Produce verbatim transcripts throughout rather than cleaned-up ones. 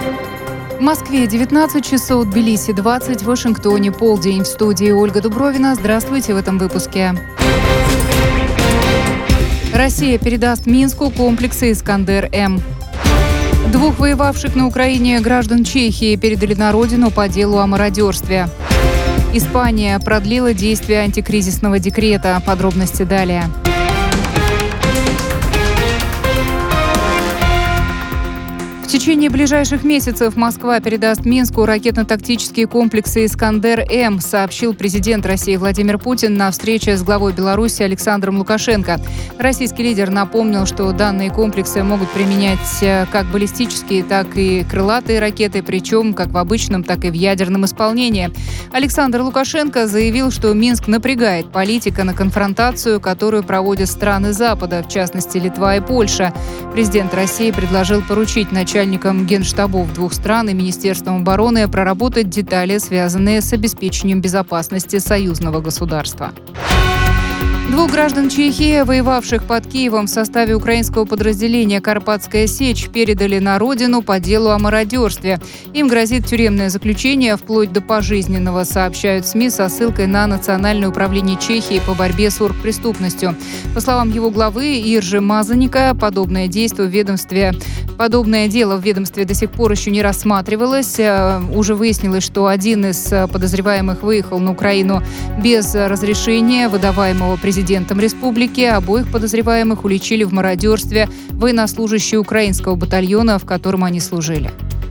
В Москве девятнадцать часов, Тбилиси двадцать, в Вашингтоне полдень. В студии Ольга Дубровина. Здравствуйте в этом выпуске. Россия передаст Минску комплексы «Искандер-М». Двух воевавших на Украине граждан Чехии передали на родину по делу о мародерстве. Испания продлила действие антикризисного декрета. Подробности далее. В течение ближайших месяцев Москва передаст Минску ракетно-тактические комплексы «Искандер-М», сообщил президент России Владимир Путин на встрече с главой Беларуси Александром Лукашенко. Российский лидер напомнил, что данные комплексы могут применять как баллистические, так и крылатые ракеты, причем как в обычном, так и в ядерном исполнении. Александр Лукашенко заявил, что Минск напрягает политика на конфронтацию, которую проводят страны Запада, в частности Литва и Польша. Президент России предложил поручить начальнику начальникам генштабов двух стран и Министерством обороны проработать детали, связанные с обеспечением безопасности союзного государства. Двух граждан Чехии, воевавших под Киевом в составе украинского подразделения «Карпатская сечь», передали на родину по делу о мародерстве. Им грозит тюремное заключение вплоть до пожизненного, сообщают СМИ со ссылкой на Национальное управление Чехии по борьбе с оргпреступностью. По словам его главы Иржи Мазаника, подобное действие в ведомстве Подобное дело в ведомстве до сих пор еще не рассматривалось. Уже выяснилось, что один из подозреваемых выехал на Украину без разрешения, выдаваемого президентом республики. Обоих подозреваемых уличили в мародерстве военнослужащие украинского батальона, в котором они служили.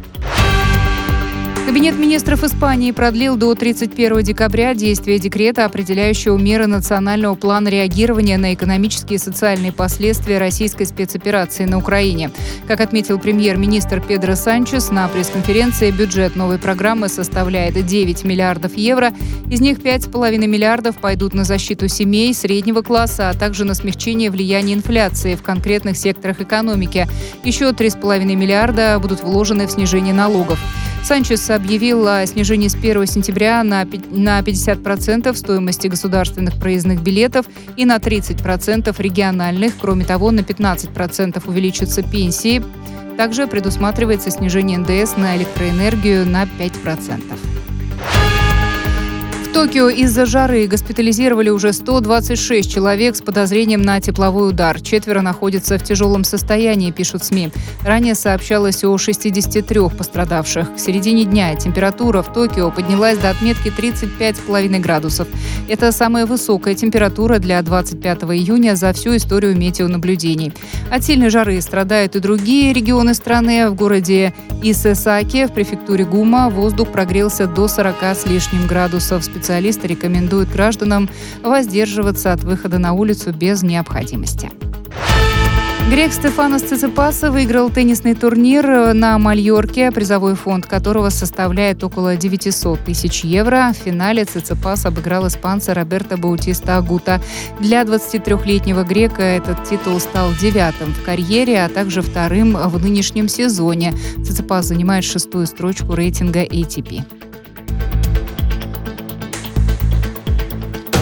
Кабинет министров Испании продлил до тридцать первого декабря действие декрета, определяющего меры национального плана реагирования на экономические и социальные последствия российской спецоперации на Украине. Как отметил премьер-министр Педро Санчес на пресс-конференции, бюджет новой программы составляет девять миллиардов евро. Из них пять с половиной миллиардов пойдут на защиту семей, среднего класса, а также на смягчение влияния инфляции в конкретных секторах экономики. Еще три с половиной миллиарда будут вложены в снижение налогов. Санчес объявил о снижении с первого сентября на пятьдесят процентов стоимости государственных проездных билетов и на тридцать процентов региональных. Кроме того, на пятнадцать процентов увеличатся пенсии. Также предусматривается снижение эн дэ эс на электроэнергию на пять процентов. В Токио из-за жары госпитализировали уже сто двадцать шесть человек с подозрением на тепловой удар. Четверо находятся в тяжелом состоянии, пишут СМИ. Ранее сообщалось о шестидесяти трёх пострадавших. К середине дня температура в Токио поднялась до отметки тридцать пять с половиной градусов. Это самая высокая температура для двадцать пятого июня за всю историю метеонаблюдений. От сильной жары страдают и другие регионы страны. В городе Исэсаки в префектуре Гума воздух прогрелся до сорока с лишним градусов. Специалисты рекомендуют гражданам воздерживаться от выхода на улицу без необходимости. Грек Стефанос Циципас выиграл теннисный турнир на Мальорке, призовой фонд которого составляет около девятьсот тысяч евро. В финале Циципас обыграл испанца Роберто Баутиста Агута. Для двадцатитрёхлетнего грека этот титул стал девятым в карьере, а также вторым в нынешнем сезоне. Циципас занимает шестую строчку рейтинга эй ти пи.